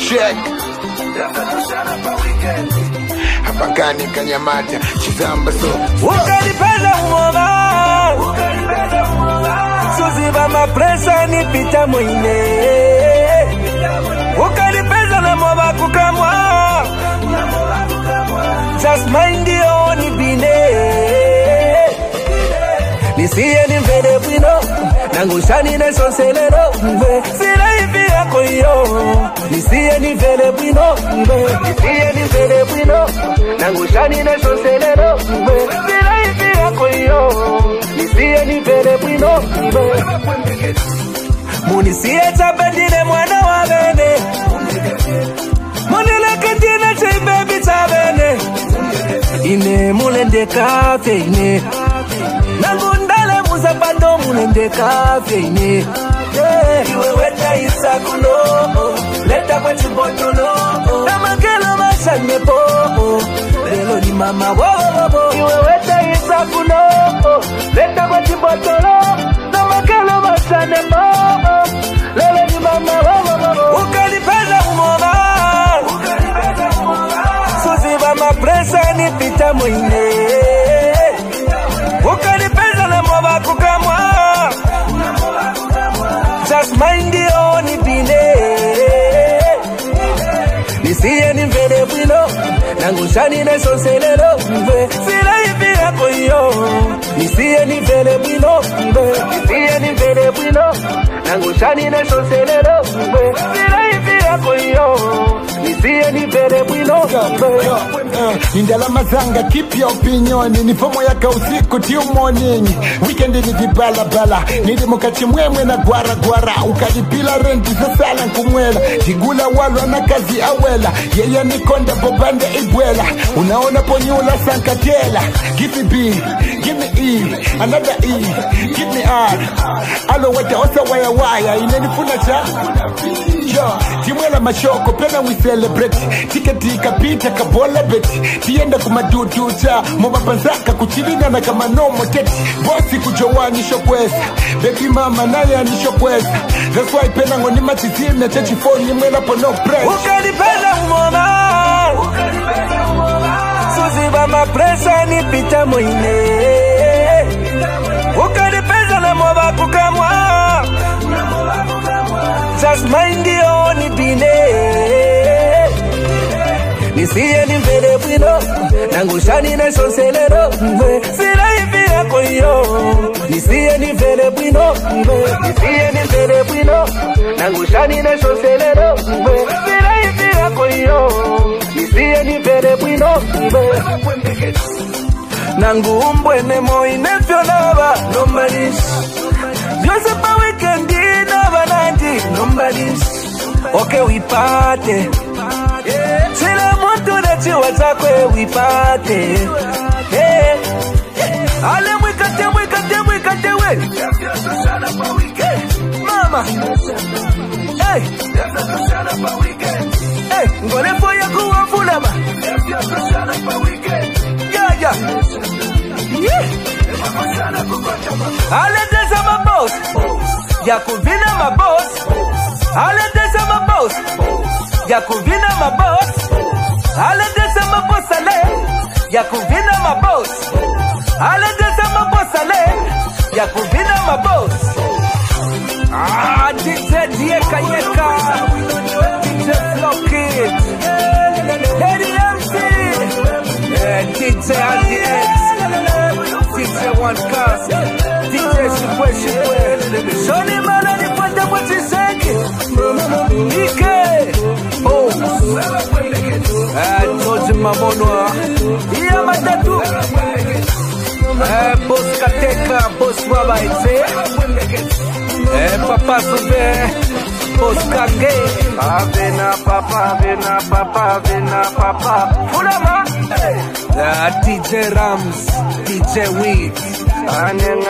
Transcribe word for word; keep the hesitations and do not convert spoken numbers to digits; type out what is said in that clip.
check. Hapagani kanyamata chizamba so ukanipenda umoba Suziba mapresa nipita mwine ukanipenda na moba kukamwa just mind the only bine nisiye ni mvede bwino nangushani na sonselero sila hivi yako yo nisiye ni mvede bwino nisiye ni mvede bwino nangushani na sonselero sila hivi yako yo nisiye ni mvede bwino munisiye tabendine mwana wa bene munileke tina chay baby tabene ine mulende kafe ine nangundale muzapato mulende kafe ine iwe weta isakuno leta kwa chibotolo namakelo mashane po lelo ni mama wowowo iwe weta isakuno leta kwa chibotolo namakelo mashane po lelo ni mama wowowo ukanipenda umoba Suziba mapresa nipita mwine ukanipenda na moba kukamwa just mind the only bine nisiye ni mvede bwino nangushani na sonselero sila hivi yako yo nisiye ni mvede bwino nisiye ni mvede bwino nangushani na sonselero sila hivi yako yo nisiye ni mvede bwino Indala mazanga keep your opinion ni fomo yaka usiku till morning weekend ni vibala bala nili mukachi mwemwe na gwara gwara ukalipila renti sasala nkumwela jigula walwa na kazi awela yeye ni konda bobande ibwela unaona ponyula sankatela give me B give me E another E give me R alo wata osa waya waya inenifuna cha yo timwela mashoko pena we celebrate tiketi kapita kabola beti tienda kumadudu cha moba panzaka kuchilina na kama nomo teti bosi kujowani shokweza baby mama naye anishokweza that's why pena ngoni matizime chechi phone mwela po no press ukanipenda umoba Suziba mapresa nipita mwine ukanipenda na moba kukamwa just mind the only bine nisiye ni mvede bwino nangushani na sonselero sila hivi yako yo nisiye ni mvede bwino nisiye ni mvede bwino nangushani na sonselero sila hivi yako yo nisiye ni mvede bwino nangumbwe nemo inefyo naba nobody's just a weekend naba nanti nobody's okay we party sila mtu nechiwa chakwe wipate hey. Ale mwikate mwikate mwikate we mama hey. Hey. Ngole foya kuwa fulama yeah, yeah. Yeah. Ale desa mabos ya kuvina mabos ale desa mabos ya kuvina mabos ale desa mabos ale ya kuvina mabos ale desa mabos ale ya kuvina mabos ah D J Dieka Yeka D J Flockit Lady M C eh D J Andy X D J One Cast D J Shipwe Shipwe Shoni Mana ni pata mwisenge Ike oh eh Toji Mamonwa iya matatu eh Boss Kateka Boss Baba Ite eh Papa Sube Boss Kange Avena Papa Avena Papa Avena Papa Fulama eh D J Rams D J Weeds